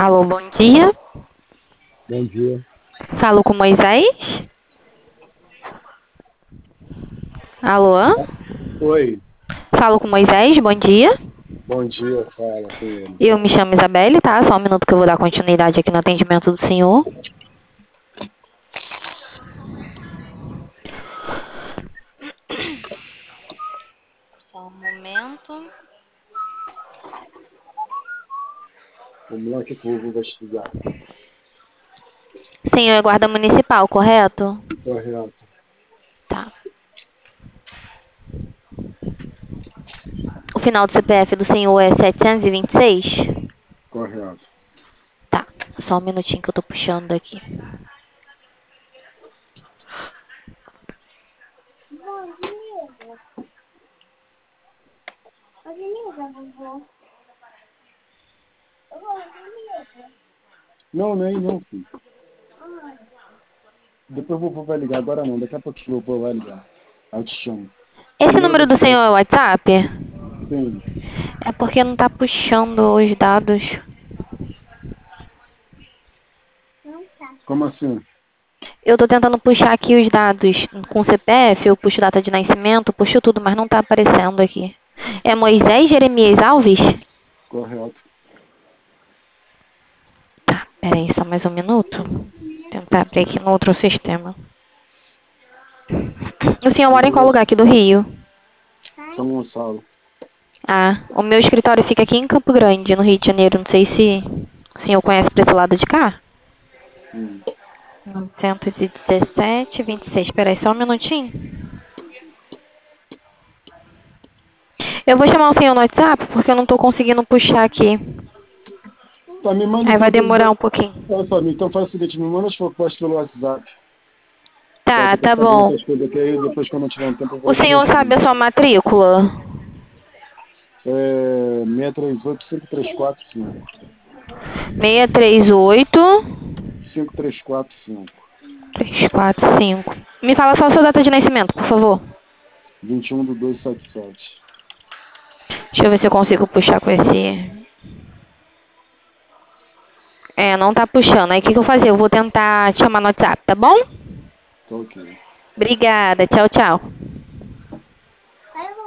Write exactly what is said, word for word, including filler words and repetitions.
Alô, bom dia. Bom dia. Falo com Moisés. Alô? Oi, Falo com Moisés, bom dia. bom dia, fala com ele. Eu me chamo Isabelle, tá? Só um minuto que eu vou dar continuidade aqui no atendimento do senhor. Só um momento. Vamos lá que o povo vai estudar. Senhor é guarda municipal, correto? Correto, Tá. O final do C P F do senhor é setecentos e vinte e seis? correto. Tá. Só um minutinho que eu tô puxando aqui. Não, não é aí não, filho. Depois o vovô vai ligar, agora não, daqui a pouco o vovô vai ligar. Aí eu te chamo. Esse Primeiro número do você vai... senhor é o WhatsApp? Sim, É porque não tá puxando os dados. como assim? Eu tô tentando puxar aqui os dados com C P F, eu puxo data de nascimento, puxo tudo, mas não tá aparecendo aqui. É Moisés Jeremias Alves? Correto. Tá, peraí, só mais um minuto. Vou tentar abrir aqui no outro sistema. O senhor mora em qual lugar aqui do Rio? São Gonçalo. Ah, o meu escritório fica aqui em Campo Grande, no Rio de Janeiro. Não sei se o senhor conhece pra esse lado de cá. Hum. novecentos e dezessete, vinte e seis. Peraí, só um minutinho. Eu vou chamar o senhor no WhatsApp porque eu não tô conseguindo puxar aqui. Tá, me manda Aí vai então, demorar um pouquinho. olha só, então faz o seguinte, me manda as propostas pelo WhatsApp. Tá, que Tá, eu tô tá fazendo bom. outras coisas aqui, aí depois quando eu tiver um tempo eu O volto senhor sabe contigo. a sua matrícula? É seis três oito, cinco três quatro, cinco. seis três oito, cinco três quatro, cinco. três quatro cinco. Me fala só a sua data de nascimento, por favor. vinte e um do dois sete sete. Deixa eu ver se eu consigo puxar com esse... É, não tá puxando. Aí o que, que eu vou fazer? Eu vou tentar te chamar no WhatsApp, tá bom? Tá ok. Obrigada. Tchau, tchau.